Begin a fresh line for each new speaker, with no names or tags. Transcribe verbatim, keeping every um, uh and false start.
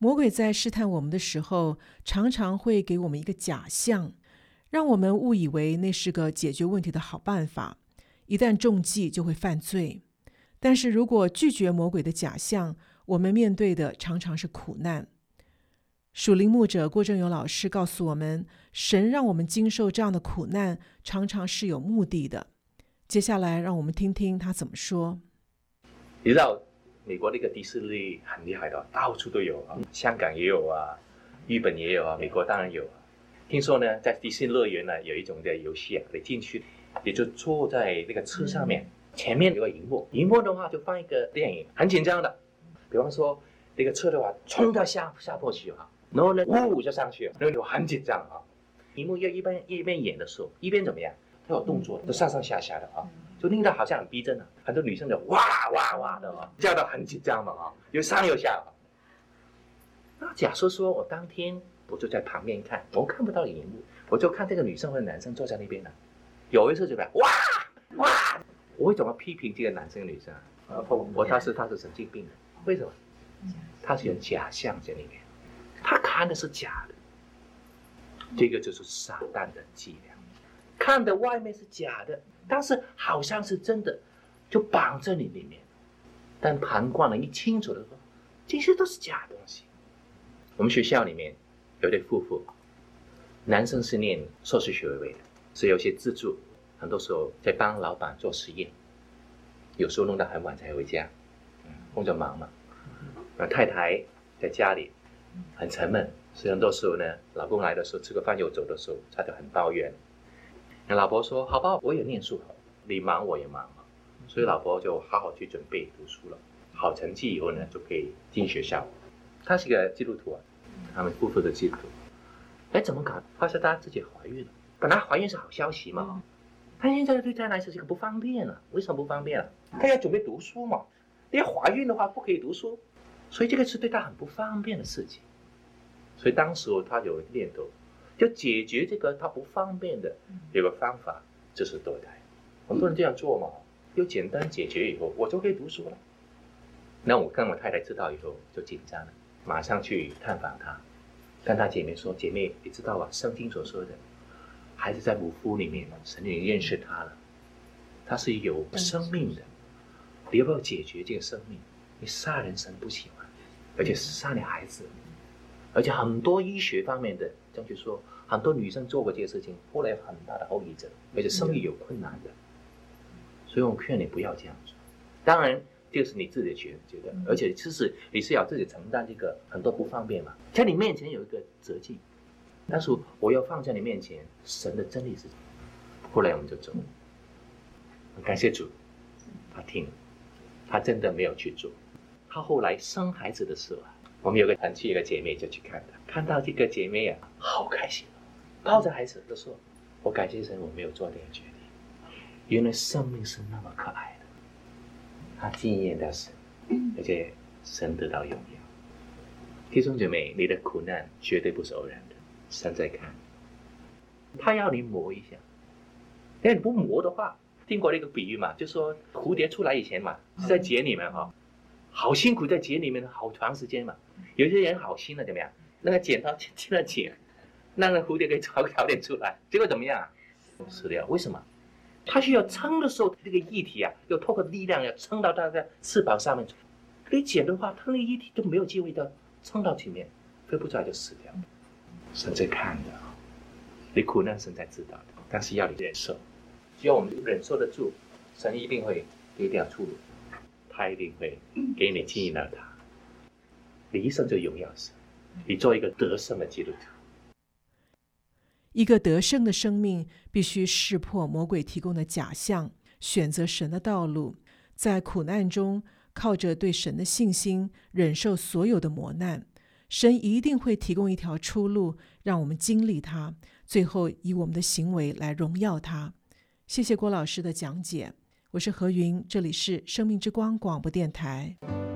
魔鬼在试探我们的时候，常常会给我们一个假象，让我们误以为那是个解决问题的好办法，一旦中计就会犯罪。但是如果拒绝魔鬼的假象，我们面对的常常是苦难。属灵牧者郭正勇老师告诉我们，神让我们经受这样的苦难，常常是有目的的。接下来让我们听听他怎么说。
你知道美国那个迪士尼很厉害的，到处都有啊，香港也有啊，日本也有啊，美国当然有啊。听说呢，在迪士尼乐园呢有一种的游戏啊，你进去你就坐在那个车上面，前面有个荧幕，荧幕的话就放一个电影，很紧张的。比方说那个车的话冲到下下坡去啊，然后呢呜就上去了，然后就很紧张啊。荧幕要一边一边演的时候，一边怎么样？它有动作，都上上下下的啊，就令到好像很逼真啊。很多女生就哇哇哇的啊，叫到很紧张嘛啊，有上有下啊。那假设说我当天我就在旁边看，我看不到荧幕，我就看这个女生或者男生坐在那边呢，有一次就来哇哇，我会怎么批评这个男生女生啊？我我他是他是神经病的，为什么？他是有假象在里面，他看的是假的，这个就是撒旦的伎俩。看的外面是假的，但是好像是真的，就绑在你里面。但旁观人一清楚的说，这些都是假东西。我们学校里面有对夫妇，男生是念硕士学位的，是有些自助，很多时候在帮老板做实验，有时候弄到很晚才回家，工作忙嘛。太太在家里很沉闷，所以很多时候呢，老公来的时候吃个饭又走的时候，他就很抱怨。那老婆说：“好吧，我也念书好，你忙我也忙嘛。”所以老婆就好好去准备读书了，好成绩以后呢，就可以进学校。他是个基督徒啊，他们夫妇的基督徒。哎，怎么搞？发现她自己怀孕了。本来怀孕是好消息嘛，但现在对她来说是个不方便了。为什么不方便啊？她要准备读书嘛，你要怀孕的话不可以读书，所以这个是对她很不方便的事情。所以当时她有一个念头。就解决这个他不方便的有个方法，就是堕胎。很多人这样做嘛，又简单解决以后，我就可以读书了。那我跟我太太知道以后就紧张了，马上去探访她，跟她姐妹说：“姐妹，你知道啊，圣经所说的，孩子在母腹里面，神已经认识他了，他是有生命的，你要不要解决这个生命？你杀人神不喜欢，而且是杀你孩子。”而且很多医学方面的，这样去说，很多女生做过这个事情，后来有很大的后遗症，而且生育有困难的。所以我劝你不要这样做。当然，这是你自己的觉得，而且其实你是要自己承担这个很多不方便嘛。在你面前有一个责记，但是我要放在你面前，神的真理是。后来我们就走，感谢主，他听了，他真的没有去做。他后来生孩子的时候啊。我们有个团契，有个姐妹就去看她，看到这个姐妹啊，好开心，抱着孩子都说：“我感谢神，我没有做这个决定。原来生命是那么可爱的。”她经验到神，而且神得到荣耀。弟兄姐妹，你的苦难绝对不是偶然的，神在看，他要你磨一下。因为你不磨的话，听过那个比喻嘛，就说蝴蝶出来以前嘛，是在茧里面哈。好辛苦在茧里面好长时间嘛，有些人好心了怎么样？那个剪刀进了茧，让那蝴蝶可以早早点出来，结果怎么样啊？死掉。为什么？它需要撑的时候，这个液体啊，要透过力量要撑到它的翅膀上面。你剪的话，它那个液体都没有机会的撑到前面，飞不出来就死掉。神在看的，你苦难神在知道的，但是要你忍受，只要我们忍受得住，神一定会给一条出路。他一定会给你经营到他，你一生就荣耀神，你做一个得胜的基督徒。
一个得胜的生命必须识破魔鬼提供的假象，选择神的道路，在苦难中靠着对神的信心忍受所有的磨难。神一定会提供一条出路，让我们经历它，最后以我们的行为来荣耀他。谢谢郭老师的讲解。我是何云，这里是生命之光广播电台。